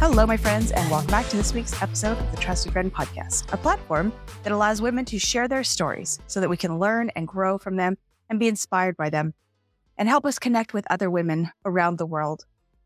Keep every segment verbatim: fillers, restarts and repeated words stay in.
Hello, my friends, and welcome back to this week's episode of the Trusted Friend Podcast, a platform that allows women to share their stories so that we can learn and grow from them and be inspired by them and help us connect with other women around the world.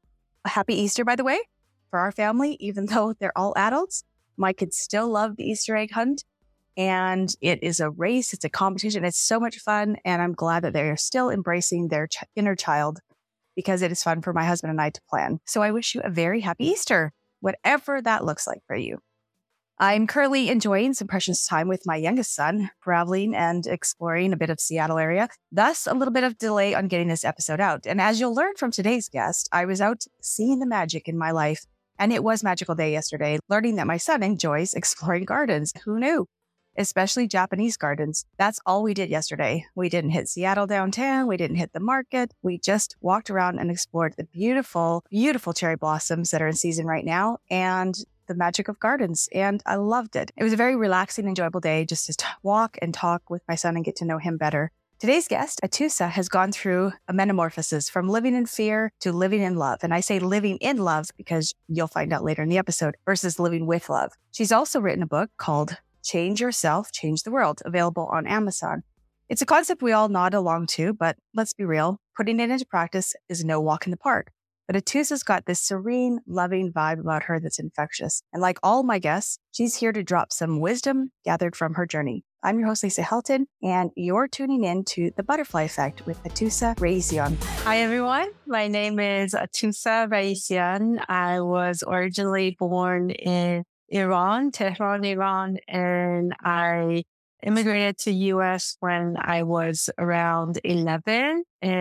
A happy Easter, by the way, for our family, even though they're all adults. My kids still love the Easter egg hunt, and it is a race, it's a competition, it's so much fun, and I'm glad that they are still embracing their ch- inner child, because it is fun for my husband and I to plan. So I wish you a very happy Easter, whatever that looks like for you. I'm currently enjoying some precious time with my youngest son, traveling and exploring a bit of Seattle area, thus a little bit of delay on getting this episode out. And as you'll learn from today's guest, I was out seeing the magic in my life, and it was magical day yesterday, learning that my son enjoys exploring gardens. Who knew? Especially Japanese gardens. That's all we did yesterday. We didn't hit Seattle downtown. We didn't hit the market. We just walked around and explored the beautiful, beautiful cherry blossoms that are in season right now and the magic of gardens. And I loved it. It was a very relaxing, enjoyable day just to t- walk and talk with my son and get to know him better. Today's guest, Atousa, has gone through a metamorphosis from living in fear to living in love. And I say living in love because you'll find out later in the episode versus living with love. She's also written a book called Change Yourself, Change the World, available on Amazon. It's a concept we all nod along to, but let's be real, putting it into practice is no walk in the park. But Atousa's got this serene, loving vibe about her that's infectious. And like all my guests, she's here to drop some wisdom gathered from her journey. I'm your host, Lisa Helton, and you're tuning in to The Butterfly Effect with Atousa Reisyan. Hi, everyone. My name is Atousa Reisyan. I was originally born in Iran, Tehran, Iran, and I immigrated to U S when I was around eleven.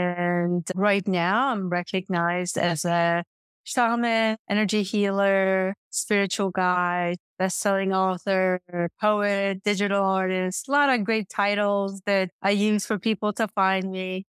And right now I'm recognized as a shaman, energy healer, spiritual guide, best-selling author, poet, digital artist, a lot of great titles that I use for people to find me.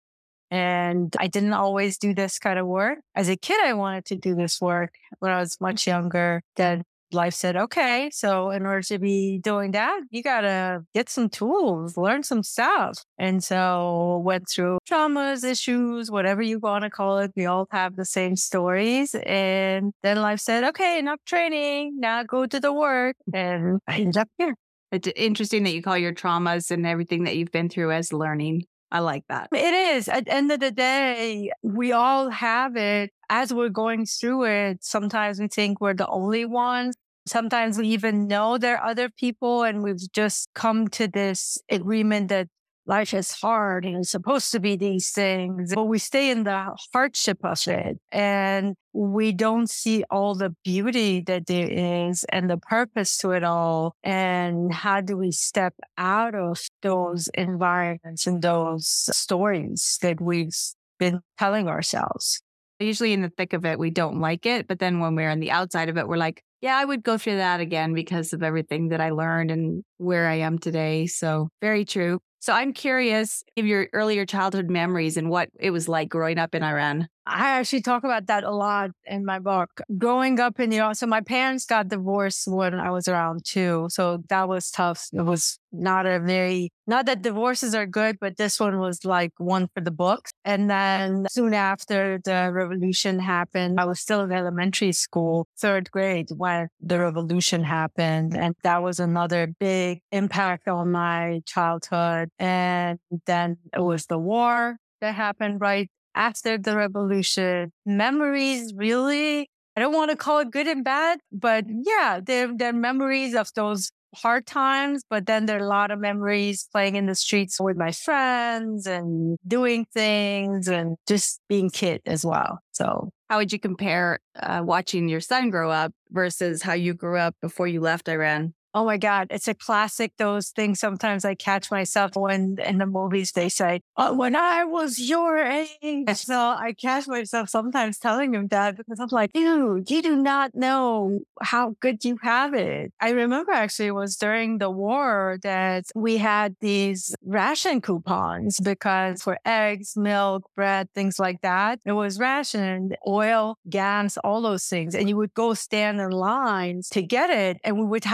And I didn't always do this kind of work. As a kid, I wanted to do this work when I was much younger. Then life said, okay, so in order to be doing that, you got to get some tools, learn some stuff. And so went through traumas, issues, whatever you want to call it. We all have the same stories. And then life said, okay, enough training. Now go to the work. And I ended up here. It's interesting that you call your traumas and everything that you've been through as learning. I like that. It is. At the end of the day, we all have it. As we're going through it, sometimes we think we're the only ones. Sometimes we even know there are other people, and we've just come to this agreement that life is hard and it's supposed to be these things, but we stay in the hardship of it and we don't see all the beauty that there is and the purpose to it all. And how do we step out of those environments and those stories that we've been telling ourselves? Usually in the thick of it, we don't like it. But then when we're on the outside of it, we're like, yeah, I would go through that again because of everything that I learned and where I am today. So very true. So I'm curious of your earlier childhood memories and what it was like growing up in Iran. I actually talk about that a lot in my book. Growing up in Iran, so my parents got divorced when I was around two. So that was tough. It was not a very, not that divorces are good, but this one was like one for the books. And then soon after the revolution happened, I was still in elementary school, third grade, when the revolution happened. And that was another big impact on my childhood. And then it was the war that happened right after the revolution. Memories, really, I don't want to call it good and bad, but yeah, they're, they're memories of those hard times. But then there are a lot of memories playing in the streets with my friends and doing things and just being kid as well. So how would you compare uh, watching your son grow up versus how you grew up before you left Iran? Oh my God, it's a classic, those things. Sometimes I catch myself when in the movies they say, oh, when I was your age. So I catch myself sometimes telling him that because I'm like, dude, you do not know how good you have it. I remember actually it was during the war that we had these ration coupons because for eggs, milk, bread, things like that, it was rationed, oil, gas, all those things. And you would go stand in lines to get it and we would have to switch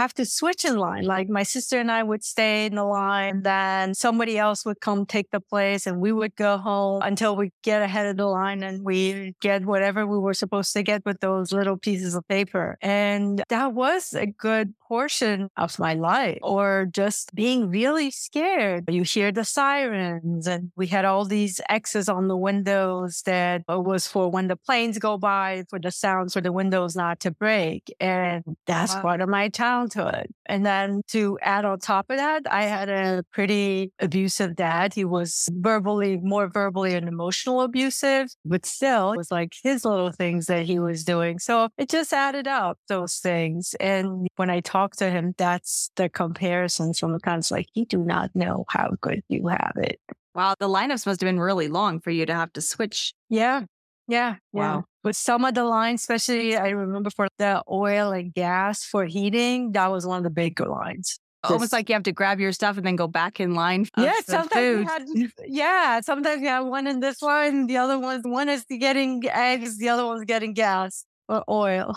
switch in line. Like my sister and I would stay in the line, then somebody else would come take the place and we would go home until we get ahead of the line and we get whatever we were supposed to get with those little pieces of paper. And that was a good portion of my life. Or just being really scared. You hear the sirens and we had all these X's on the windows that was for when the planes go by, for the sounds for the windows not to break. And that's wow. part of my childhood. And then to add on top of that, I had a pretty abusive dad. He was verbally, more verbally and emotional abusive, but still it was like his little things that he was doing. So it just added up, those things. And when I talk to him, that's the comparisons from the kind of like, you do not know how good you have it. Wow. The lineups must have been really long for you to have to switch. Yeah. Yeah. Wow. Yeah. But some of the lines, especially I remember for the oil and gas for heating, that was one of the bigger lines. Almost Just, like you have to grab your stuff and then go back in line. Yeah, sometimes had, yeah, sometimes you have one in this line, the other one's one is getting eggs, the other one's getting gas or oil.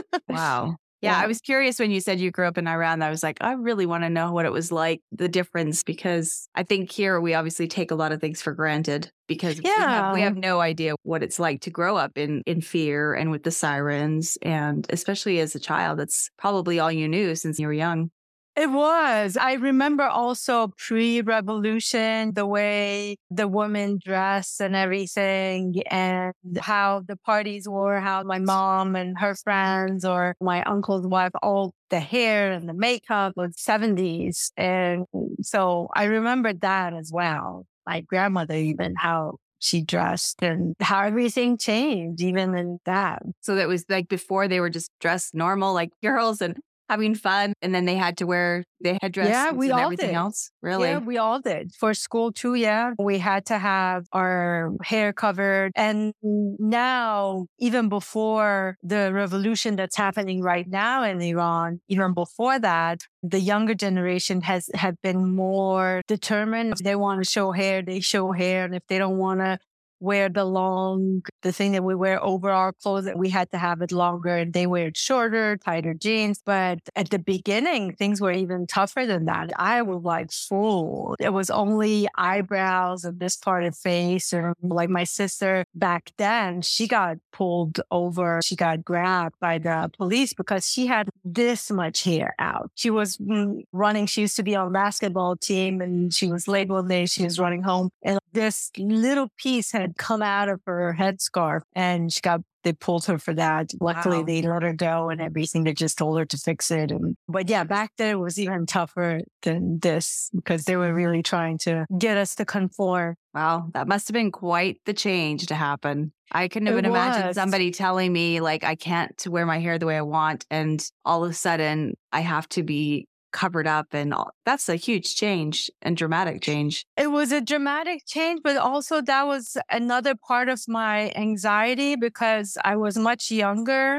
Wow. Yeah, yeah, I was curious when you said you grew up in Iran. I was like, I really want to know what it was like, the difference, because I think here we obviously take a lot of things for granted because yeah. we, have, we have no idea what it's like to grow up in, in fear and with the sirens. And especially as a child, that's probably all you knew since you were young. It was. I remember also pre-revolution, the way the women dressed and everything and how the parties were, how my mom and her friends or my uncle's wife, all the hair and the makeup was seventies. And so I remember that as well. My grandmother, even how she dressed and how everything changed, even in that. So that was like before they were just dressed normal, like girls and having fun, and then they had to wear the headdress yeah, we and all everything did. else? Really? Yeah, we all did. For school too, yeah. We had to have our hair covered. And now, even before the revolution that's happening right now in Iran, even before that, the younger generation has have been more determined. If they want to show hair, they show hair. And if they don't want to wear the long, the thing that we wear over our clothes, that we had to have it longer and they wear it shorter, tighter jeans. But at the beginning, things were even tougher than that. I was like, fool. It was only eyebrows and this part of the face. Or like my sister back then, she got pulled over. She got grabbed by the police because she had this much hair out. She was running. She used to be on a basketball team and she was late one day. She was running home and this little piece had come out of her headscarf and she got, they pulled her for that. Luckily, wow. They let her go and everything. They just told her to fix it. And, but yeah, back then it was even tougher than this because they were really trying to get us to conform. Wow. That must have been quite the change to happen. I couldn't even imagine somebody telling me like, I can't wear my hair the way I want. And all of a sudden I have to be covered up, and all. That's a huge change and dramatic change. It was a dramatic change, but also that was another part of my anxiety because I was much younger.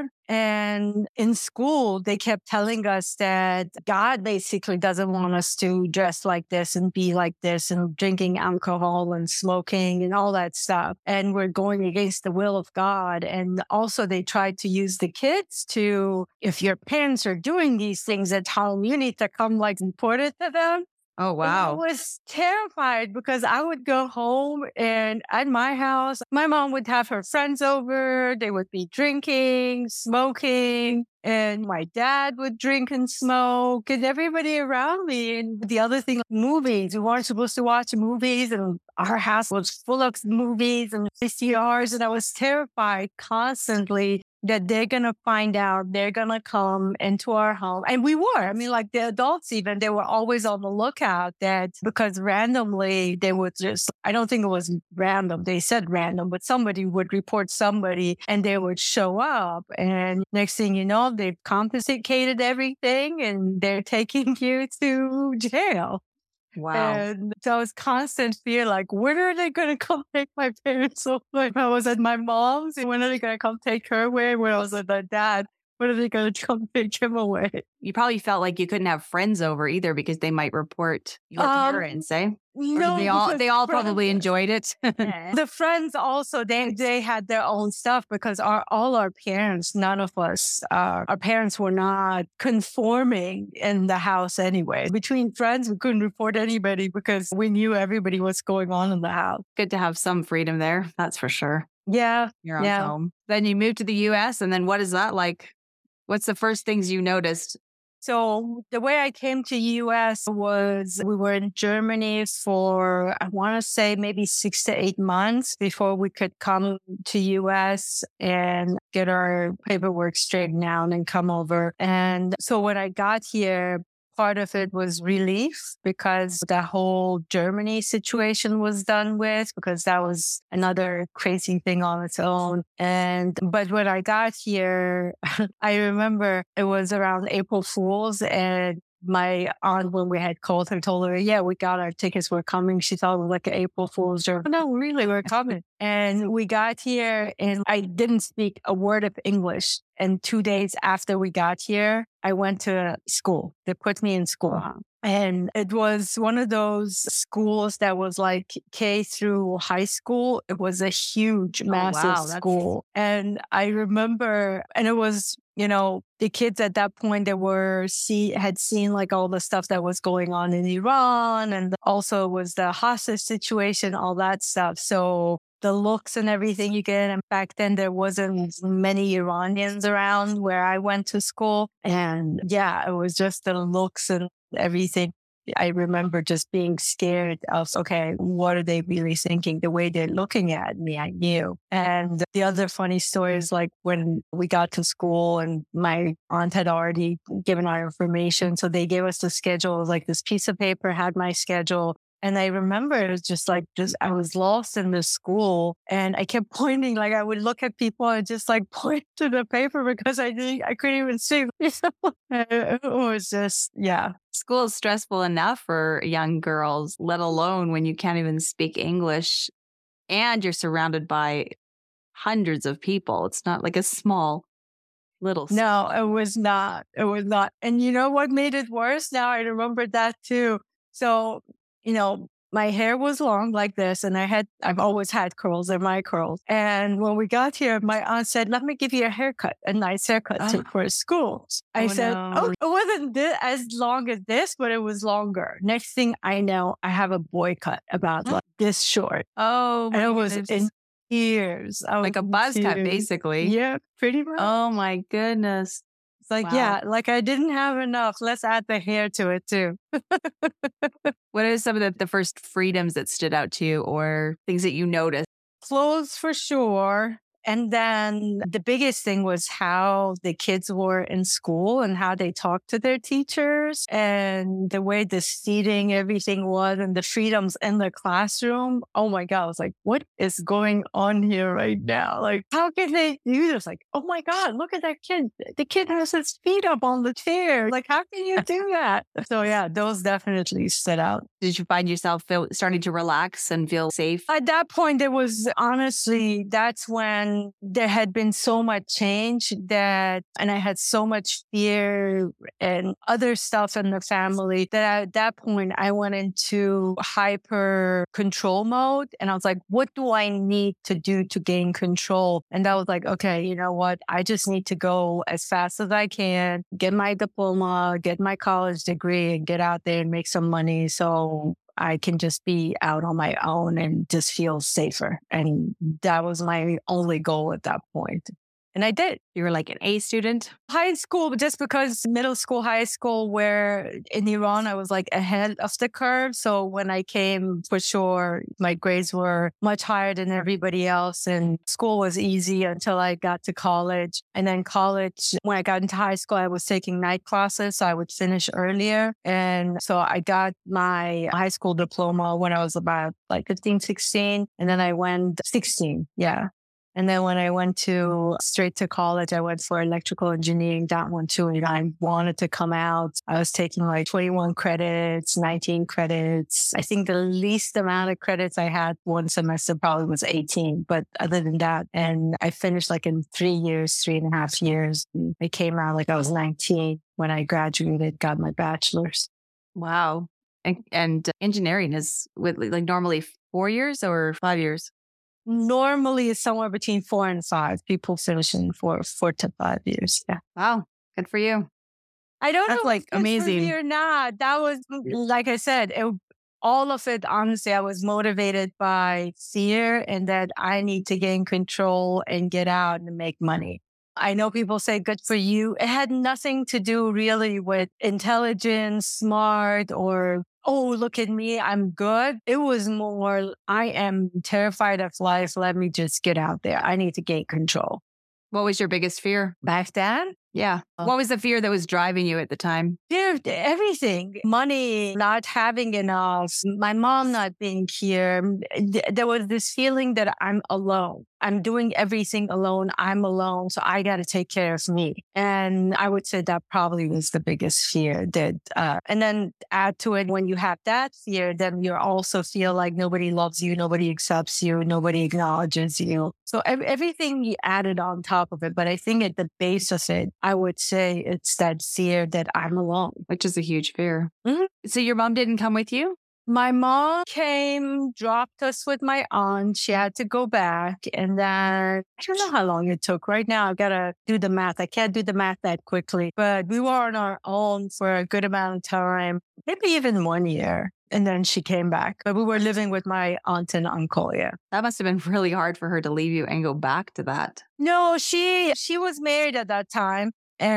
And in school, they kept telling us that God basically doesn't want us to dress like this and be like this and drinking alcohol and smoking and all that stuff. And we're going against the will of God. And also they tried to use the kids to, if your parents are doing these things at home, you need to come like report it to them. Oh, wow. And I was terrified because I would go home and at my house, my mom would have her friends over. They would be drinking, smoking, and my dad would drink and smoke and everybody around me. And the other thing, movies. We weren't supposed to watch movies and our house was full of movies and V C Rs. And I was terrified constantly that they're going to find out, they're going to come into our home. And we were, I mean, like the adults even, they were always on the lookout that because randomly they would just, I don't think it was random. They said random, but somebody would report somebody and they would show up. And next thing you know, they've confiscated everything and they're taking you to jail. Wow. And so it was constant fear, like, when are they going to come take my parents away? If I was at my mom's, when are they going to come take her away? When I was at my dad, What are they going to come take him away? You probably felt like you couldn't have friends over either because they might report your um, parents, eh? No, they all they all probably enjoyed it. The friends also they they had their own stuff because our all our parents, none of us, uh, our parents were not conforming in the house anyway. Between friends, we couldn't report anybody because we knew everybody was going on in the house. Good to have some freedom there, that's for sure. Yeah, Your own yeah. home. Then you moved to the U S, and then what is that like? What's the first things you noticed? So the way I came to U S was we were in Germany for, I want to say maybe six to eight months before we could come to U S and get our paperwork straightened out and come over. And so when I got here, part of it was relief because the whole Germany situation was done with, because that was another crazy thing on its own. And, but when I got here, I remember it was around April Fool's, and my aunt, when we had called her, told her, yeah, we got our tickets, we're coming. She thought it was like an April Fool's joke. No, really, we're coming. And we got here and I didn't speak a word of English. And two days after we got here, I went to school. They put me in school. Wow. And it was one of those schools that was like K through high school. It was a huge, massive oh, wow. school. And I remember, and it was, you know, the kids at that point that were see had seen like all the stuff that was going on in Iran, and also was the hostage situation, all that stuff. So the looks and everything you get. And back then there wasn't many Iranians around where I went to school. And yeah, it was just the looks and everything. I remember just being scared of, okay, what are they really thinking? The way they're looking at me, I knew. And the other funny story is like when we got to school and my aunt had already given our information. So they gave us the schedule, like this piece of paper had my schedule. And I remember it was just like, just, I was lost in the school and I kept pointing, like I would look at people and just like point to the paper because I didn't, I couldn't even see. It was just, yeah. School is stressful enough for young girls, let alone when you can't even speak English and you're surrounded by hundreds of people. It's not like a small little school. No, it was not. It was not. And you know what made it worse? Now I remember that too. So, you know, my hair was long like this and I had, I've always had curls, they're my curls. And when we got here, my aunt said, let me give you a haircut, a nice haircut oh. to, for school. I oh, said, no. oh, it wasn't this, as long as this, but it was longer. Next thing I know, I have a boy cut about like this short. Oh, and it was in tears. Like a buzz tears. cut, basically. Yeah, pretty much. Oh my goodness. It's like, wow. yeah, like I didn't have enough. Let's add the hair to it too. What are some of the, the first freedoms that stood out to you or things that you noticed? Clothes for sure. And then the biggest thing was how the kids were in school and how they talked to their teachers and the way the seating, everything was and the freedoms in the classroom. Oh my God. I was like, what is going on here right now? Like, how can they do this? Like, oh my God, look at that kid. The kid has his feet up on the chair. Like, how can you do that? So yeah, those definitely stood out. Did you find yourself feel, starting to relax and feel safe? At that point, it was honestly, that's when there had been so much change that, and I had so much fear and other stuff in the family that at that point I went into hyper control mode. And I was like, what do I need to do to gain control? And I was like, okay, you know what? I just need to go as fast as I can, get my diploma, get my college degree and get out there and make some money. So I can just be out on my own and just feel safer. And that was my only goal at that point. And I did. You were like an A student? High school, but just because middle school, high school, where in Iran, I was like ahead of the curve. So when I came, for sure, my grades were much higher than everybody else. And school was easy until I got to college. And then college, when I got into high school, I was taking night classes. So I would finish earlier. And so I got my high school diploma when I was about like fifteen, sixteen. And then I went sixteen. Yeah. And then when I went to straight to college, I went for electrical engineering, that one too. And I wanted to come out. I was taking like twenty-one credits, nineteen credits. I think the least amount of credits I had one semester probably was eighteen. But other than that, and I finished like in three years, three and a half years. And I came out like I was nineteen when I graduated, got my bachelor's. Wow. And, and engineering is with like normally four years or five years? Normally it's somewhere between four and five. People finish in four, four to five years. Yeah. Wow. Good for you. I don't That's know like if it's amazing for me or not. That was, like I said, it, all of it, honestly, I was motivated by fear and that I need to gain control and get out and make money. I know people say good for you. It had nothing to do really with intelligence, smart, or, oh, look at me, I'm good. It was more, I am terrified of life. Let me just get out there. I need to gain control. What was your biggest fear? Back then? Yeah. What was the fear that was driving you at the time? Fear of everything. Money, not having enough, my mom not being here. There was this feeling that I'm alone. I'm doing everything alone. I'm alone. So I got to take care of me. And I would say that probably was the biggest fear that, uh, and then add to it, when you have that fear, then you also feel like nobody loves you, nobody accepts you, nobody acknowledges you. So ev- everything you added on top of it. But I think at the base of it, I would say it's that fear that I'm alone. Which is a huge fear. Mm-hmm. So your mom didn't come with you? My mom came, dropped us with my aunt. She had to go back. And then I don't know how long it took. Right now, I've got to do the math. I can't do the math that quickly. But we were on our own for a good amount of time, maybe even one year. And then she came back. But we were living with my aunt and uncle, yeah. That must have been really hard for her to leave you and go back to that. No, she she was married at that time.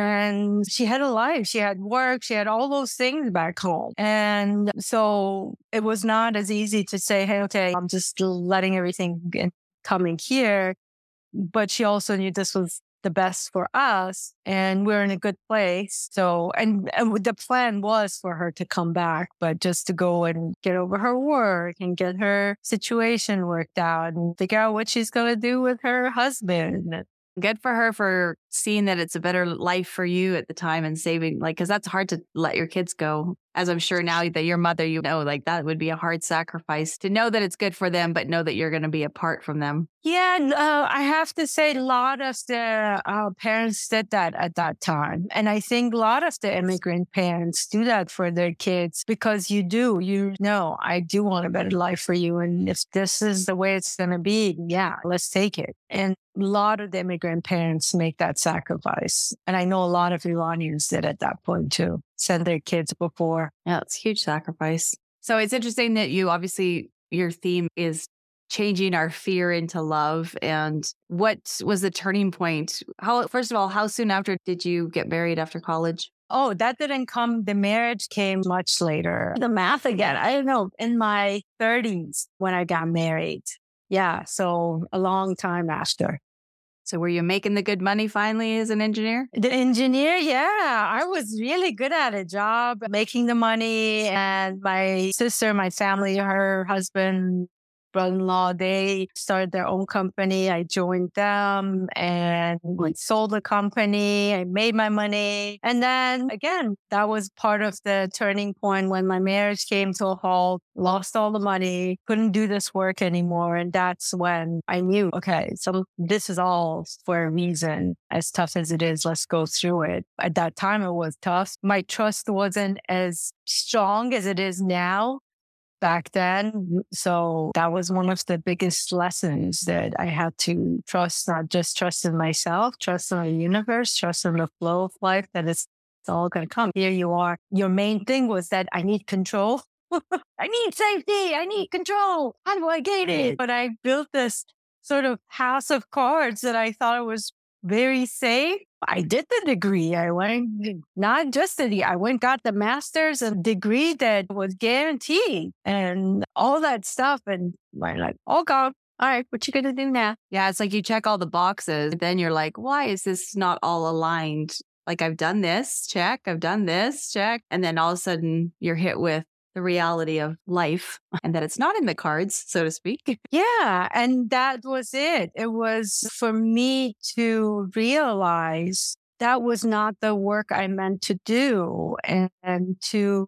And she had a life. She had work. She had all those things back home. And so it was not as easy to say, hey, okay, I'm just letting everything get coming here. But she also knew this was the best for us and we're in a good place. So, and, and the plan was for her to come back, but just to go and get over her work and get her situation worked out and figure out what she's going to do with her husband. Good for her for seeing that it's a better life for you at the time and saving, like, because that's hard to let your kids go. As I'm sure now that your mother, you know, like that would be a hard sacrifice to know that it's good for them, but know that you're going to be apart from them. Yeah, uh, I have to say a lot of the uh, parents did that at that time. And I think a lot of the immigrant parents do that for their kids because you do, you know, I do want a better life for you. And if this is the way it's going to be, yeah, let's take it. And a lot of the immigrant parents make that sacrifice. And I know a lot of Iranians did at that point too, send their kids before. Yeah, it's a huge sacrifice. So it's interesting that you obviously, your theme is changing our fear into love. And what was the turning point? How, first of all, how soon after did you get married after college? Oh, that didn't come. The marriage came much later. The math again, I don't know, in my thirties when I got married. Yeah, so a long time after. So were you making the good money finally as an engineer? The engineer, yeah. I was really good at a job, making the money. And my sister, my family, her husband, brother-in-law, they started their own company. I joined them and we sold the company. I made my money. And then again, that was part of the turning point when my marriage came to a halt, lost all the money, couldn't do this work anymore. And that's when I knew, okay, so this is all for a reason. As tough as it is, let's go through it. At that time, it was tough. My trust wasn't as strong as it is now. Back then. So that was one of the biggest lessons that I had to trust, not just trust in myself, trust in the universe, trust in the flow of life that it's, it's all going to come. Here you are. Your main thing was that I need control. I need safety. I need control. How do I get it? But I built this sort of house of cards that I thought it was very safe. I did the degree. I went, not just the degree, I went got the master's and degree that was guaranteed and all that stuff. And I'm like, oh God, all right, what you gonna do now? Yeah, it's like you check all the boxes. Then you're like, why is this not all aligned? Like I've done this, check. I've done this, check. And then all of a sudden you're hit with, the reality of life and that it's not in the cards, so to speak. Yeah. And that was it. It was for me to realize that was not the work I meant to do. And, and to,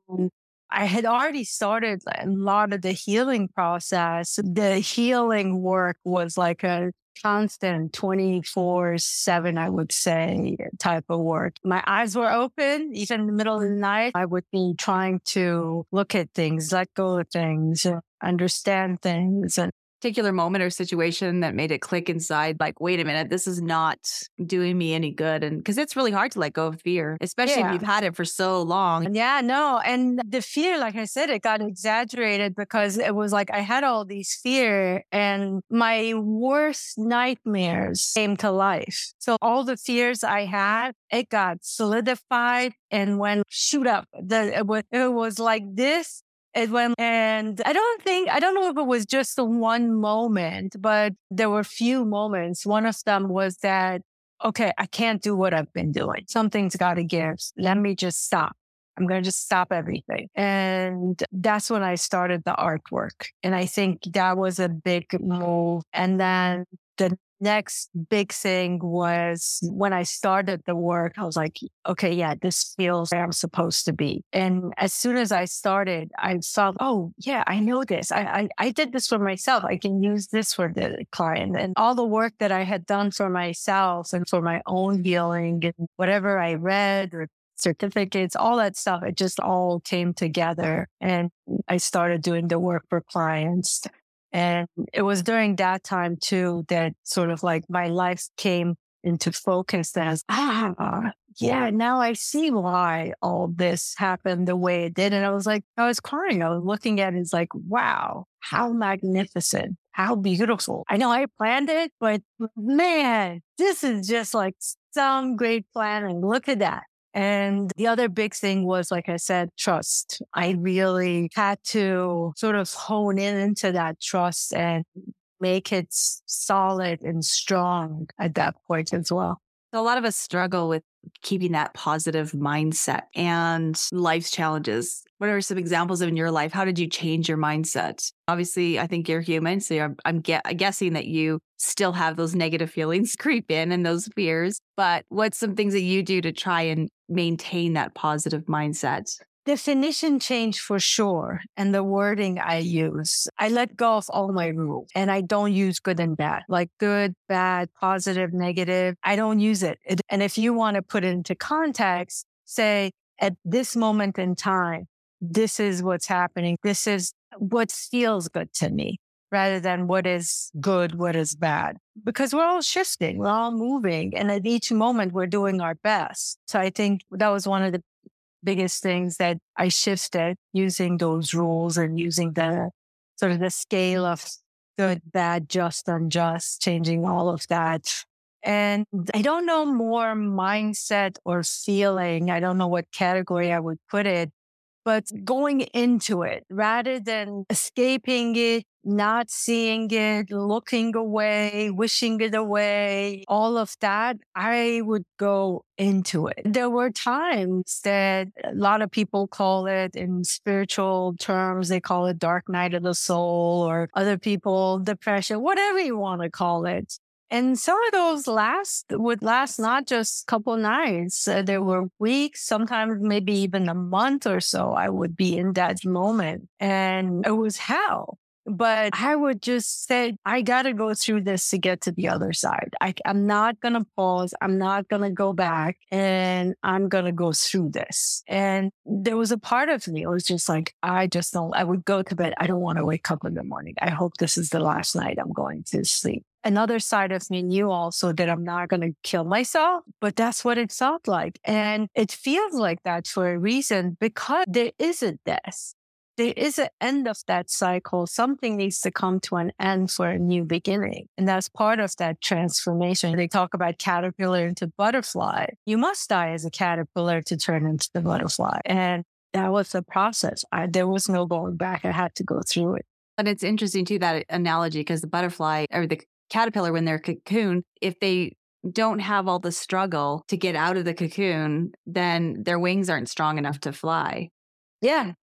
I had already started a lot of the healing process. The healing work was like a constant twenty-four seven, I would say, type of work. My eyes were open. Even in the middle of the night, I would be trying to look at things, let go of things, understand things. And particular moment or situation that made it click inside, like, wait a minute, this is not doing me any good. And because it's really hard to let go of fear, especially Yeah. if you've had it for so long. Yeah, no. And the fear, like I said, it got exaggerated because it was like I had all these fear and my worst nightmares came to life. So all the fears I had, it got solidified and went shoot up. The, it, was, it was like this. It went, and I don't think, I don't know if it was just the one moment, but there were a few moments. One of them was that, okay, I can't do what I've been doing. Something's got to give. Let me just stop. I'm going to just stop everything. And that's when I started the artwork. And I think that was a big move. And then the next big thing was when I started the work, I was like, okay, yeah, this feels where I'm supposed to be. And as soon as I started, I felt, oh, yeah, I know this. I, I, I did this for myself. I can use this for the client. And all the work that I had done for myself and for my own healing and whatever I read or certificates, all that stuff, it just all came together. And I started doing the work for clients. And it was during that time too that sort of like my life came into focus as, ah, yeah, now I see why all this happened the way it did. And I was like, I was crying. I was looking at it, it's like, wow, how magnificent, how beautiful. I know I planned it, but man, this is just like some great planning. Look at that. And the other big thing was, like I said, trust. I really had to sort of hone in into that trust and make it solid and strong at that point as well. A lot of us struggle with keeping that positive mindset and life's challenges. What are some examples in your life? How did you change your mindset? Obviously, I think you're human, so you're, I'm ge- guessing that you still have those negative feelings creep in and those fears. But what's some things that you do to try and maintain that positive mindset? Definition change for sure. And the wording I use, I let go of all my rules and I don't use good and bad, like good, bad, positive, negative. I don't use it. it. And if you want to put it into context, say at this moment in time, this is what's happening. This is what feels good to me rather than what is good, what is bad, because we're all shifting, we're all moving. And at each moment we're doing our best. So I think that was one of the biggest things that I shifted using those rules and using the sort of the scale of good, bad, just, unjust, changing all of that. And I don't know more mindset or feeling. I don't know what category I would put it, but going into it rather than escaping it, not seeing it, looking away, wishing it away, all of that, I would go into it. There were times that a lot of people call it in spiritual terms, they call it dark night of the soul, or other people, depression, whatever you want to call it. And some of those last would last not just a couple nights. Uh, there were weeks, sometimes maybe even a month or so. I would be in that moment and it was hell. But I would just say, I got to go through this to get to the other side. I, I'm not going to pause. I'm not going to go back, and I'm going to go through this. And there was a part of me, it was just like, I just don't, I would go to bed. I don't want to wake up in the morning. I hope this is the last night I'm going to sleep. Another side of me knew also that I'm not going to kill myself, but that's what it felt like. And it feels like that for a reason, because there is a death. There is an end of that cycle. Something needs to come to an end for a new beginning. And that's part of that transformation. They talk about caterpillar into butterfly. You must die as a caterpillar to turn into the butterfly. And that was the process. I, there was no going back. I had to go through it. And it's interesting too, that analogy, because the butterfly or the caterpillar, when they're cocoon, if they don't have all the struggle to get out of the cocoon, then their wings aren't strong enough to fly. Yeah.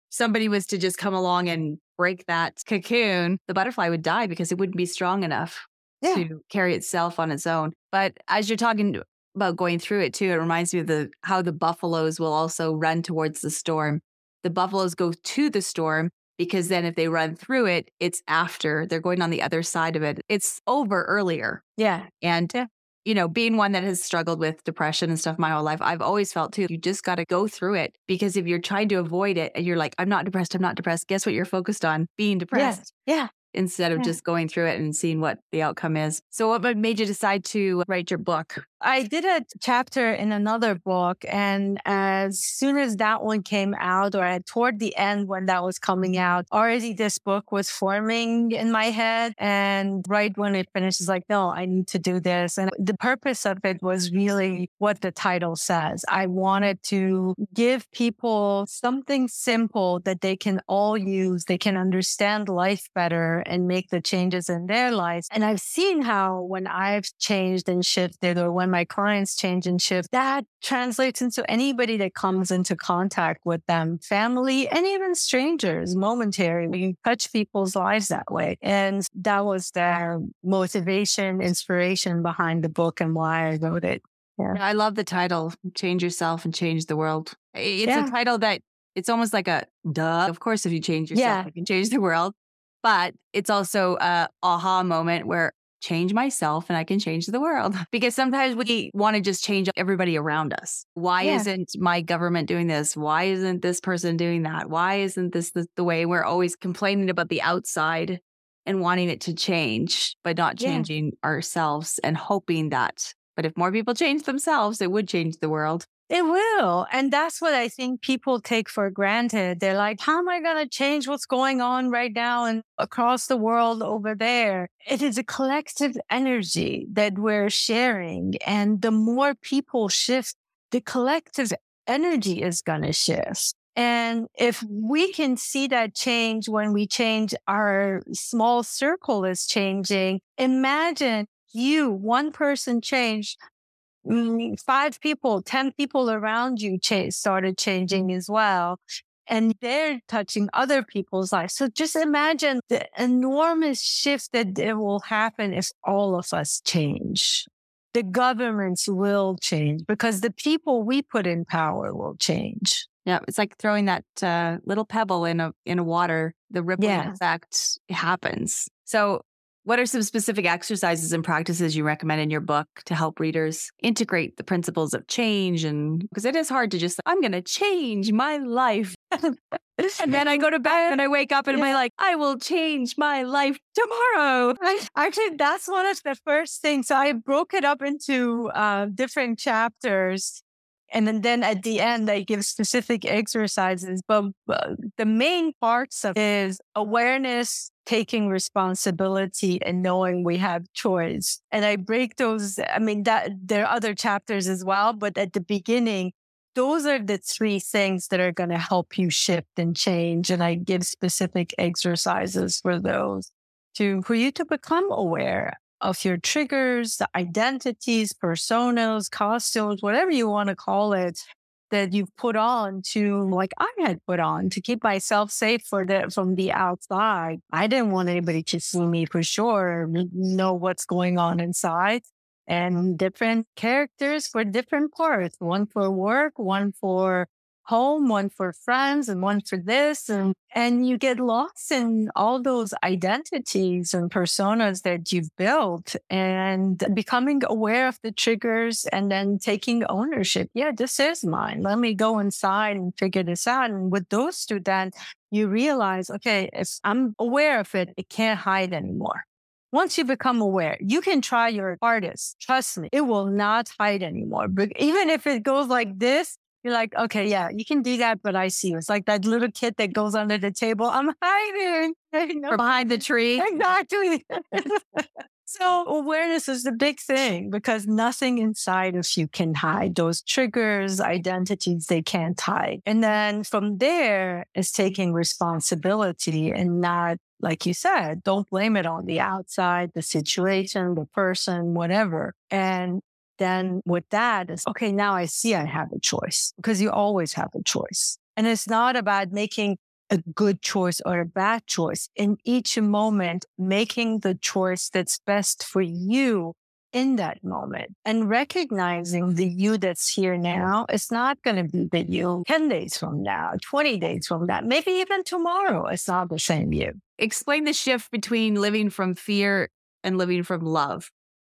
somebody was to just come along and break that cocoon, the butterfly would die because it wouldn't be strong enough yeah. to carry itself on its own. But as you're talking about going through it too, it reminds me of the how the buffaloes will also run towards the storm. The buffaloes go to the storm because then if they run through it, it's after they're going on the other side of it. It's over earlier. Yeah. And yeah. you know, being one that has struggled with depression and stuff my whole life, I've always felt too, you just got to go through it, because if you're trying to avoid it and you're like, I'm not depressed, I'm not depressed, guess what you're focused on? Being depressed. Yeah. yeah. Instead of yeah. just going through it and seeing what the outcome is. So what made you decide to write your book? I did a chapter in another book, and as soon as that one came out, or toward the end when that was coming out, already this book was forming in my head. And right when it finished, it's like, no, I need to do this. And the purpose of it was really what the title says. I wanted to give people something simple that they can all use. They can understand life better and make the changes in their lives. And I've seen how when I've changed and shifted, or when my clients change and shift, that translates into anybody that comes into contact with them, family, and even strangers, momentary. You touch people's lives that way. And that was their motivation, inspiration behind the book and why I wrote it. Yeah. I love the title, Change Yourself and Change the World. It's yeah. a title that it's almost like a duh. Of course, if you change yourself, yeah. you can change the world. But it's also a aha moment where change myself and I can change the world. Because sometimes we want to just change everybody around us. Why yeah. isn't my government doing this? Why isn't this person doing that? Why isn't this the, the way? We're always complaining about the outside and wanting it to change, but not changing yeah. ourselves and hoping that. But if more people change themselves, it would change the world. It will. And that's what I think people take for granted. They're like, how am I going to change what's going on right now and across the world over there? It is a collective energy that we're sharing. And the more people shift, the collective energy is going to shift. And if we can see that change when we change, our small circle is changing. Imagine you, one person changed. Five people, ten people around you cha- started changing as well. And they're touching other people's lives. So just imagine the enormous shift that it will happen if all of us change. The governments will change because the people we put in power will change. Yeah, it's like throwing that uh, little pebble in a in a water. The rippling yeah. effect happens. So what are some specific exercises and practices you recommend in your book to help readers integrate the principles of change? And because it is hard to just, I'm going to change my life. And then I go to bed and I wake up and yeah. I'm like, I will change my life tomorrow. Actually, that's one of the first things. So I broke it up into uh, different chapters. And then, then at the end, I give specific exercises. But uh, the main parts of it is awareness, taking responsibility, and knowing we have choice. And I break those. I mean, that there are other chapters as well. But at the beginning, those are the three things that are going to help you shift and change. And I give specific exercises for those to for you to become aware of your triggers, the identities, personas, costumes, whatever you want to call it, that you've put on to, like I had put on to keep myself safe for the, from the outside. I didn't want anybody to see me for sure, or know what's going on inside. And different characters for different parts, one for work, one for home, one for friends, and one for this. And, and you get lost in all those identities and personas that you've built, and becoming aware of the triggers and then taking ownership. Yeah, this is mine. Let me go inside and figure this out. And with those two, then you realize, okay, if I'm aware of it, it can't hide anymore. Once you become aware, you can try your hardest. Trust me, it will not hide anymore. But even if it goes like this, you're like, okay, yeah, you can do that, but I see you. It's like that little kid that goes under the table. I'm hiding. Or behind the tree. Exactly. So awareness is the big thing, because nothing inside of you can hide. Those triggers, identities, they can't hide. And then from there is taking responsibility and not, like you said, don't blame it on the outside, the situation, the person, whatever. And then with that is, okay, now I see I have a choice, because you always have a choice. And it's not about making a good choice or a bad choice. In each moment, making the choice that's best for you in that moment, and recognizing the you that's here now is not going to be the you ten days from now, twenty days from now, maybe even tomorrow. It's not the same you. Explain the shift between living from fear and living from love.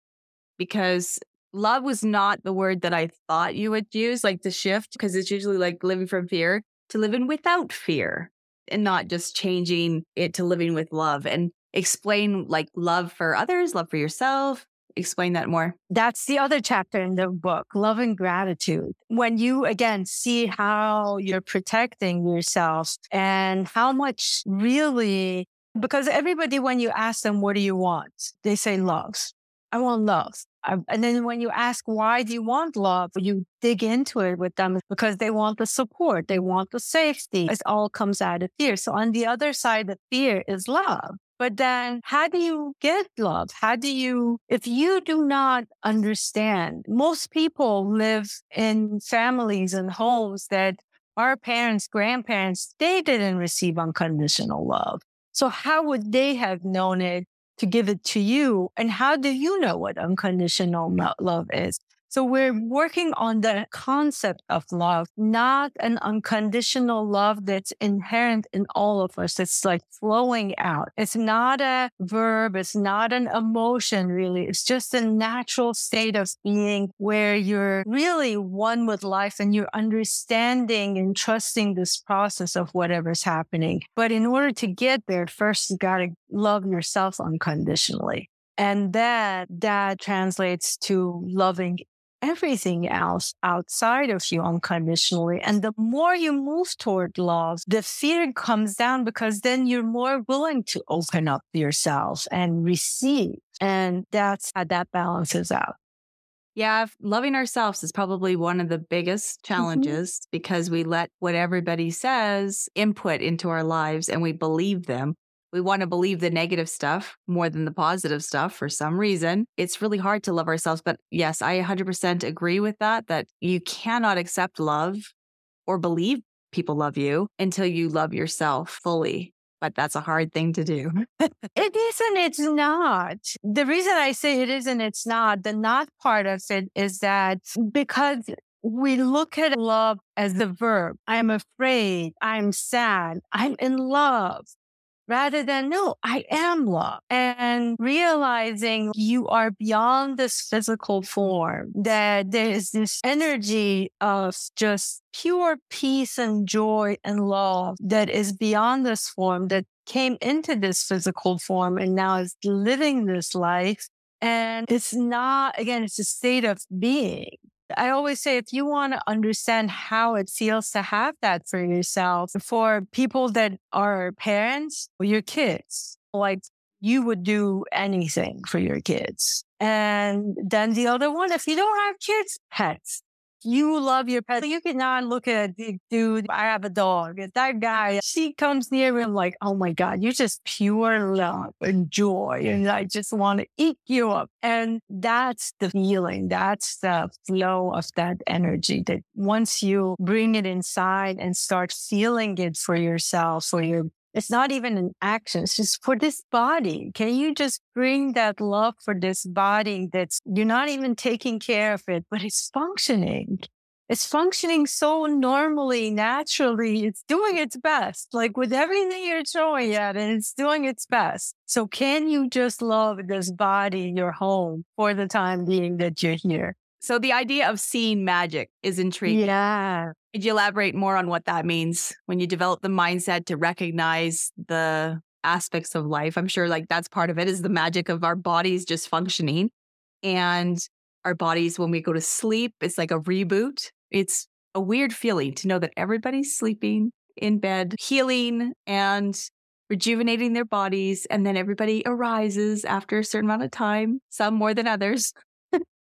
Because love was not the word that I thought you would use, like the shift, because it's usually like living from fear to living without fear and not just changing it to living with love. And explain like love for others, love for yourself. Explain that more. That's the other chapter in the book, Love and Gratitude. When you, again, see how you're protecting yourself and how much really, because everybody, when you ask them, what do you want? They say love. I want love. And then when you ask, why do you want love? You dig into it with them because they want the support. They want the safety. It all comes out of fear. So on the other side of fear is love. But then how do you get love? How do you, if you do not understand, most people live in families and homes that our parents, grandparents, they didn't receive unconditional love. So how would they have known it to give it to you? And how do you know what unconditional love is? So we're working on the concept of love, not an unconditional love that's inherent in all of us. It's like flowing out. It's not a verb. It's not an emotion, really. It's just a natural state of being where you're really one with life and you're understanding and trusting this process of whatever's happening. But in order to get there, first you got to love yourself unconditionally. And then that translates to loving everything else outside of you unconditionally. And the more you move toward love, the fear comes down because then you're more willing to open up yourself and receive. And that's how that balances out. Yeah, loving ourselves is probably one of the biggest challenges mm-hmm. because we let what everybody says input into our lives and we believe them. We want to believe the negative stuff more than the positive stuff for some reason. It's really hard to love ourselves. But yes, I one hundred percent agree with that, that you cannot accept love or believe people love you until you love yourself fully. But that's a hard thing to do. It isn't, it's not. The reason I say it isn't, it's not, the not part of it is that because we look at love as the verb. I'm afraid, I'm sad, I'm in love. Rather than, no, I am love. And realizing you are beyond this physical form, that there is this energy of just pure peace and joy and love that is beyond this form, that came into this physical form and now is living this life. And it's not, again, it's a state of being. I always say, if you want to understand how it feels to have that for yourself, for people that are parents or your kids, like you would do anything for your kids. And then the other one, if you don't have kids, pets. You love your pet. You cannot look at the dude. I have a dog. That guy, she comes near me. I'm like, oh my God, you're just pure love and joy. And I just want to eat you up. And that's the feeling. That's the flow of that energy that once you bring it inside and start feeling it for yourself, for your It's not even an action. It's just for this body. Can you just bring that love for this body that's, you're not even taking care of it, but it's functioning. It's functioning so normally, naturally. It's doing its best, like with everything you're throwing at it, it's doing its best. So can you just love this body, your home, for the time being that you're here? So the idea of seeing magic is intriguing. Yeah. Could you elaborate more on what that means when you develop the mindset to recognize the aspects of life? I'm sure like that's part of it, is the magic of our bodies just functioning. And our bodies, when we go to sleep, it's like a reboot. It's a weird feeling to know that everybody's sleeping in bed, healing and rejuvenating their bodies. And then everybody arises after a certain amount of time, some more than others.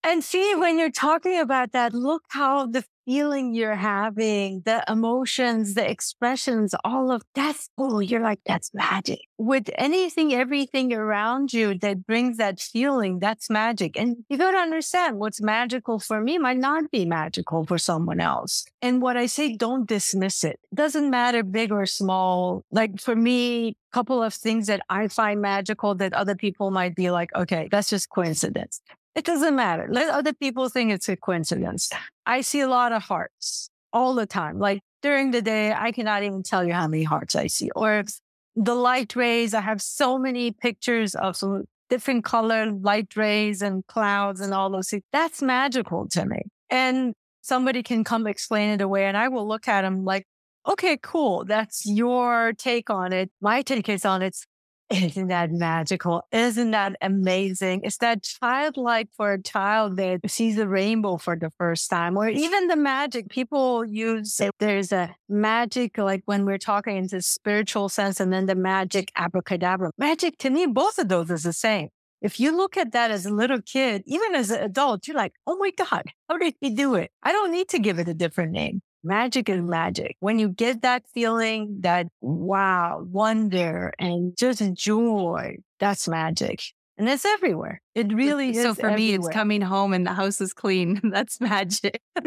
And see, when you're talking about that, look how the feeling you're having, the emotions, the expressions, all of that's, oh, you're like, that's magic. With anything, everything around you that brings that feeling, that's magic. And you got to understand what's magical for me might not be magical for someone else. And what I say, don't dismiss it. It doesn't matter big or small. Like for me, a couple of things that I find magical that other people might be like, okay, that's just coincidence. It doesn't matter. Let other people think it's a coincidence. I see a lot of hearts all the time. Like during the day, I cannot even tell you how many hearts I see. Or the light rays, I have so many pictures of some different colored light rays and clouds and all those things. That's magical to me. And somebody can come explain it away and I will look at them like, okay, cool. That's your take on it. My take is on it. Isn't that magical? Isn't that amazing? It's that childlike for a child that sees a rainbow for the first time, or even the magic. People use, there's a magic, like when we're talking in the spiritual sense, and then the magic abracadabra. Magic, to me, both of those is the same. If you look at that as a little kid, even as an adult, you're like, oh my God, how did he do it? I don't need to give it a different name. Magic is magic. When you get that feeling, that wow, wonder, and just joy, that's magic. And it's everywhere. It really is. So for everywhere. me, it's coming home and the house is clean. That's magic. Yeah,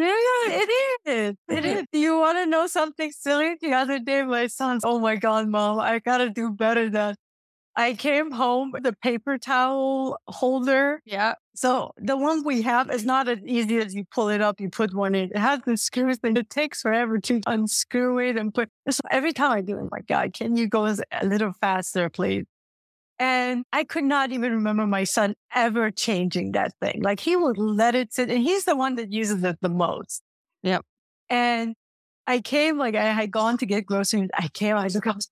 it is. It is. Do you want to know something silly? The other day, my son's, oh my God, Mom, I got to do better than that. I came home with a paper towel holder. Yeah. So the one we have is not as easy as you pull it up, you put one in. It has the screws and it takes forever to unscrew it and put. So every time I do it, oh my God, can you go a little faster, please? And I could not even remember my son ever changing that thing. Like he would let it sit, and he's the one that uses it the most. Yep. And I came, like I had gone to get groceries. I came, I looked, I was,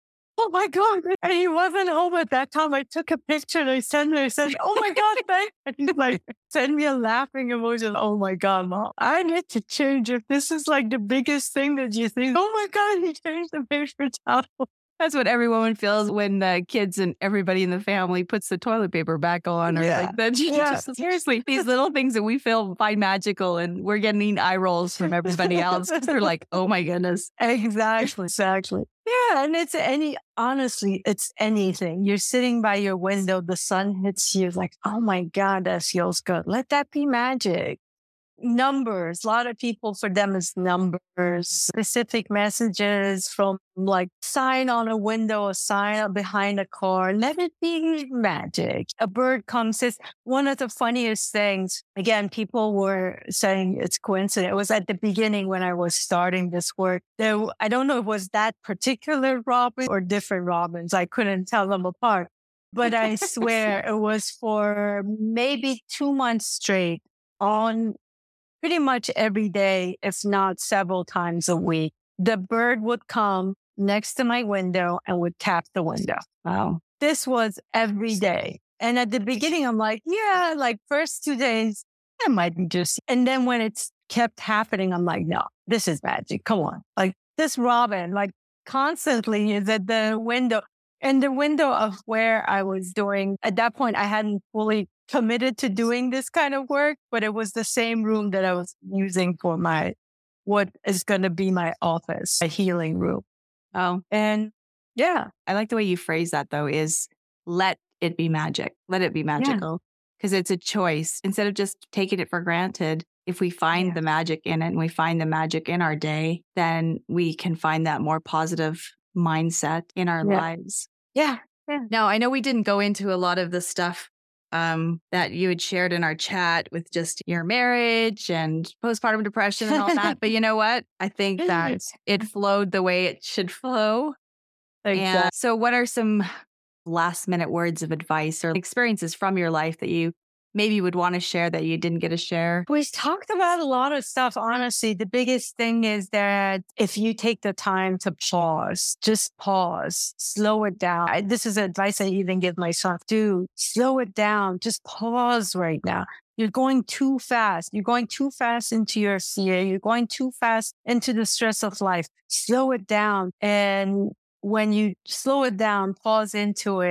oh my God. And he wasn't home at that time. I took a picture and I sent him, I said, oh my God, thanks. And he's like, send me a laughing emoji. Oh my God, Mom, I need to change it. This is like the biggest thing that you think, oh my God, he changed the paper towel. That's what every woman feels when the kids and everybody in the family puts the toilet paper back on. Or Yeah. like that. Yeah. Just, seriously, these little things that we feel find magical, and we're getting eye rolls from everybody else. They're like, oh my goodness. Exactly. Exactly. Yeah. And it's any, honestly, it's anything. You're sitting by your window, the sun hits you, like, oh my God, that feels good. Let that be magic. Numbers. A lot of people, for them, is numbers, specific messages from like sign on a window, a sign behind a car. Let it be magic. A bird comes. It's one of the funniest things. Again, people were saying it's coincidence. It was at the beginning when I was starting this work. There, I don't know if it was that particular robin or different robins. I couldn't tell them apart. But I swear it was for maybe two months straight on pretty much every day, if not several times a week. The bird would come next to my window and would tap the window. Wow. This was every day. And at the beginning, I'm like, yeah, like first two days, it might be just. And then when it's kept happening, I'm like, no, this is magic. Come on. Like this robin, like constantly is at the window. And the window of where I was doing, at that point, I hadn't fully committed to doing this kind of work, but it was the same room that I was using for my, what is going to be my office, a healing room. Oh, and yeah. I like the way you phrase that though, is let it be magic. Let it be magical. Because yeah. It's a choice. Instead of just taking it for granted, if we find yeah. the magic in it and we find the magic in our day, then we can find that more positive mindset in our yeah. lives. Yeah. yeah. Now, I know we didn't go into a lot of the stuff um, that you had shared in our chat with just your marriage and postpartum depression and all that. But you know what? I think that it flowed the way it should flow. Exactly. And so what are some last minute words of advice or experiences from your life that you maybe would want to share that you didn't get to share? We've talked about a lot of stuff. Honestly, the biggest thing is that if you take the time to pause, just pause, slow it down. I, this is advice I even give myself. Dude, slow it down. Just pause right now. You're going too fast. You're going too fast into your fear. You're going too fast into the stress of life. Slow it down. And when you slow it down, pause into it,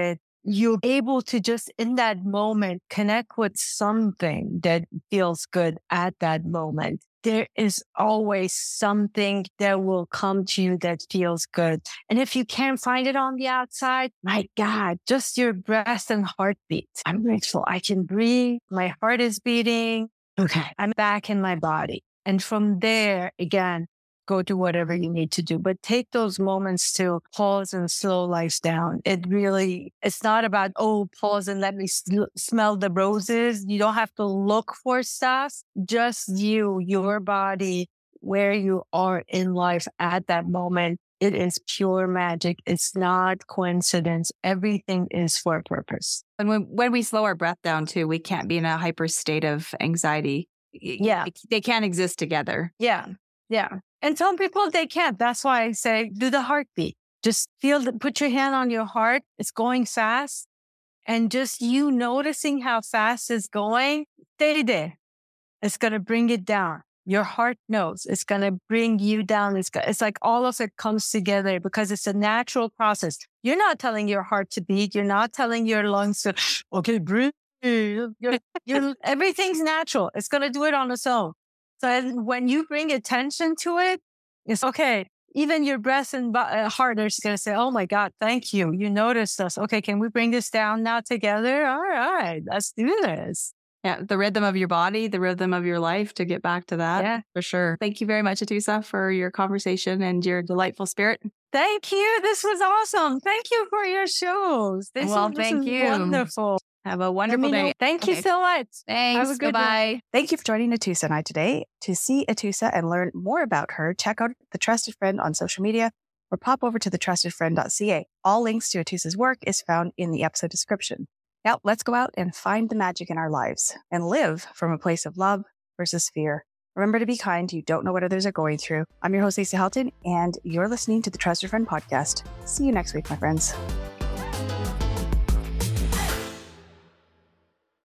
you're able to just in that moment connect with something that feels good at that moment. There is always something that will come to you that feels good. And if you can't find it on the outside, my God, just your breath and heartbeat. I'm grateful. I can breathe. My heart is beating. Okay. I'm back in my body. And from there, again, go do whatever you need to do, but take those moments to pause and slow life down. It really, it's not about, oh, pause and let me sl- smell the roses. You don't have to look for stuff. Just you, your body, where you are in life at that moment. It is pure magic. It's not coincidence. Everything is for a purpose. And when, when we slow our breath down too, we can't be in a hyper state of anxiety. Yeah. They can't exist together. Yeah. Yeah. And some people, they can't. That's why I say, do the heartbeat. Just feel, the, put your hand on your heart. It's going fast. And just you noticing how fast it's going, stay there. It's going to bring it down. Your heart knows it's going to bring you down. It's, it's like all of it comes together because it's a natural process. You're not telling your heart to beat. You're not telling your lungs to, okay, breathe. You're, you're, everything's natural. It's going to do it on its own. So when you bring attention to it, it's okay. Even your breath and uh, heart are just going to say, oh my God, thank you. You noticed us. Okay, can we bring this down now together? All right, let's do this. Yeah, the rhythm of your body, the rhythm of your life, to get back to that. Yeah, for sure. Thank you very much, Atoussa, for your conversation and your delightful spirit. Thank you. This was awesome. Thank you for your shows. This well, was, thank this you. Wonderful. Have a wonderful day. Thank okay. you so much. Thanks. Have a good Goodbye. day. Thank you for joining Atoussa and I today. To see Atoussa and learn more about her, check out The Trusted Friend on social media or pop over to the trusted friend dot c a. All links to Atoussa's work is found in the episode description. Now, let's go out and find the magic in our lives and live from a place of love versus fear. Remember to be kind. You don't know what others are going through. I'm your host, Lisa Helton, and you're listening to the Trusted Friend podcast. See you next week, my friends.